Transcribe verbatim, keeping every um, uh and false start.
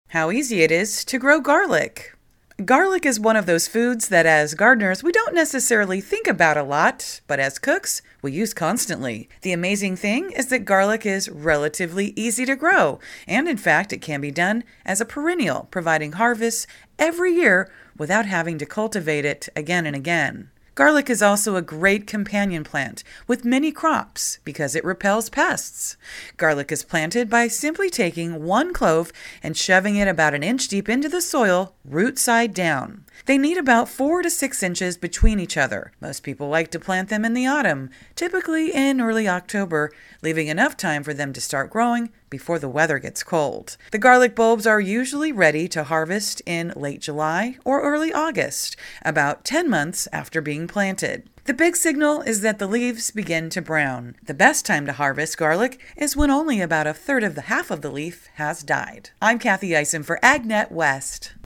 How easy it is to grow garlic. Garlic is one of those foods that as gardeners we don't necessarily think about a lot, but as cooks we use constantly. The amazing thing is that garlic is relatively easy to grow, and in fact it can be done as a perennial, providing harvests every year without having to cultivate it again and again. Garlic is also a great companion plant with many crops because it repels pests. Garlic is planted by simply taking one clove and shoving it about an inch deep into the soil, root side down. They need about four to six inches between each other. Most people like to plant them in the autumn, typically in early October, leaving enough time for them to start growing before the weather gets cold. The garlic bulbs are usually ready to harvest in late July or early August, about ten months after being planted. The big signal is that the leaves begin to brown. The best time to harvest garlic is when only about a third of the half of the leaf has died. I'm Kathy Eisen for AgNet West.